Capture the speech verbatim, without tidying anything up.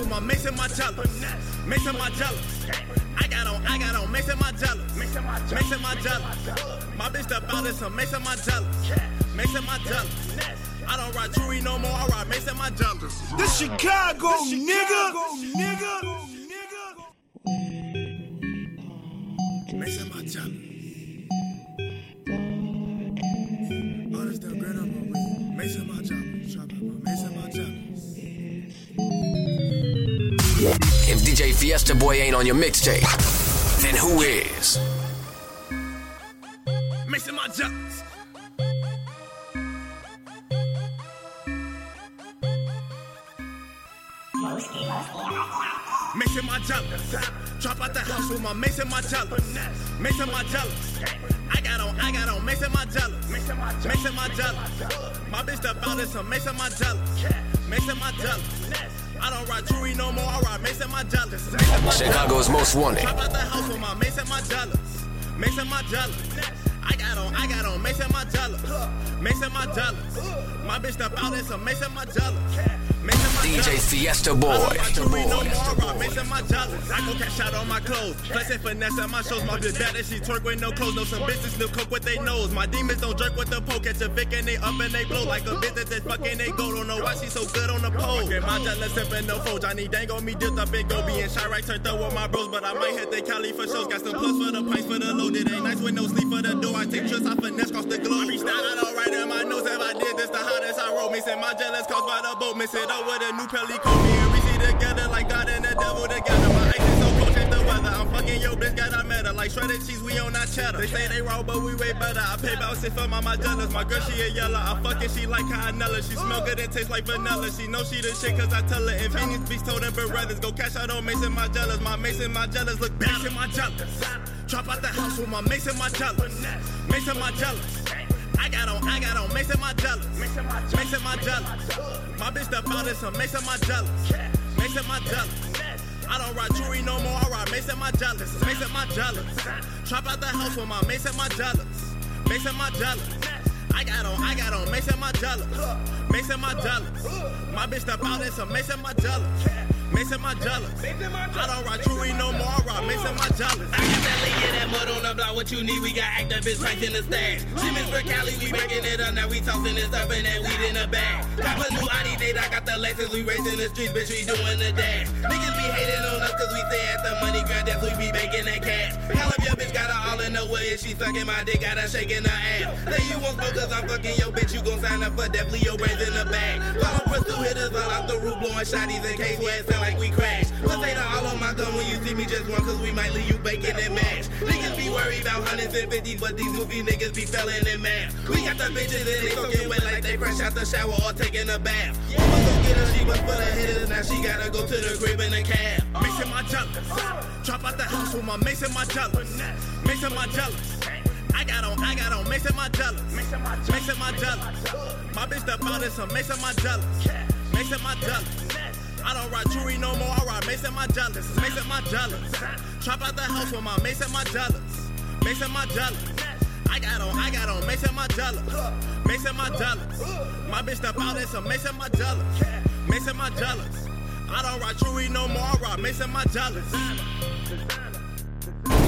with my mace and my jealous. Mace and my jealous. I got on, I got on mace and my jealous. Mace and my jealous. My bitch step out in some mace and my jealous. Mace and my jealous. I don't ride jewelry no more, I ride mace and my jealous. This Chicago, nigga. Nigga. Mace and my jealous. Oh, that's the bread on my way. Mace and my jealous. Chop out my mace and my jealous. If D J Fiesta Boy ain't on your mixtape, then who is? Mace and my jealous. Mace and my jealous. Drop out the house with my mace and my jealous. Mace and my jealous. I got on, I got on mace and my jealous. Mace and my jealous. My bitch step out in some mace and my jealous. Mace and my jealous. I don't ride jewelry no more, I ride mace and my jealous. Chicago's most wanted. Drop out the house with my mace and my jealous. Mace and my jealous. I got on, I got on mace and my jealous. Mace and my jealous. My bitch step out in some mace and my jealous. D J Fiesta Boy. I don't ride no more, I ride mace and my jealous. I go cash out on my clothes. Flex and finesse at my shows. My bitch bad and she twerk with no clothes. Know some bitches still cook with they nose. My demons don't jerk with the pole. Catch a Vic and they up and they blow like a bitch that just fucking they go. Don't know why she so good on the pole. Get my jealous sippin' no foe. Johnny Dang on me, dipped up and go. Being shy right turned up with my bros. But I might hit the Cali for shows. Got some plus for the pints for the load. It ain't nice with no sleep for the door. I take trips, I finesse cross the globe. Reached out, I don't write in my nose. If I did this, the hottest I wrote. Missing my jealous caused by the boat. Miss it up with a new Pelly Kobe. And we see together like God and the devil together. My ice is so cold, change the weather. I'm fucking your bitch, got I met her. Like shredded cheese, we on that cheddar. They say they raw, but we way better. I pay about shit for my, my jealous. My girl, she a yellow. I fucking, she like Canella. She smell good and taste like vanilla. She know she the shit cause I tell her. And Venus beats told them brothers. Go cash out on Mason, my jealous. My Mason, my jealous. Look back in my jealous. Drop out the house with my Mason, my jealous. Mason, my jealous. I got on, I got on Mason, my jealous. Mason, my jealous. My bitch step out in some Mason, my jealous. Mason, my jealous. I don't ride jewelry no more, I ride Mason, my jealous. Mason, my jealous. Trap out the house with my Mason, my jealous. Mason, my jealous. I got on, I got on Mason, my jealous. Mason, my jealous. My bitch step out in some Mason, my jealous. Mason, my jealous. I don't ride jewelry no more, I ride Mason, my jealous. I got that lady, yeah, that mud on the block. What you need, we got activists right in the stash. Shipments for Cali, we breaking it up. Now we tossing this up and that weed in the bag. Got a new Audi date, I got the Lexus. We racing the streets, bitch, we doing the dash. Niggas be hating on us cause we stay at the money grab. That's we be making that cash. Hell if your bitch got her all in the way. If she sucking my dick, got her shaking her ass. Say you won't smoke cause I'm fucking your bitch. You gon' sign up for death, leave your brains in the bag. Follow pursuit hitters all out the roof, blowing shotties in case where it sound like we crash. Plus ain't all on my gun when you see me just one cause we might leave you bacon and mash. Niggas be worried about hundreds and fifties, but these movie niggas be fellin' in math. We got the bitches and they soaking wet like they fresh out the shower or taking a bath. Mama go get her, she was full of hitters, now she gotta go to the crib in a cab. Mason, my jealous. Drop out the house with my Mason, my jealous. Mason, my jealous. I got on, I got on Mason, my jealous. Mason, my jealous. My bitch step out in some Mason, my jealous. Mason, my jealous. I don't ride jewelry no more, I ride Mason, my jealous. Mason, my jealous. Trap out the house with my Mason, my jealous. Mason, my jealous. I got on, I got on Mason, my jealous. Mason, my jealous. My bitch step out in some Mason, my jealous. Mason, my jealous. I don't ride jewelry no more, I ride Mason, my jealous.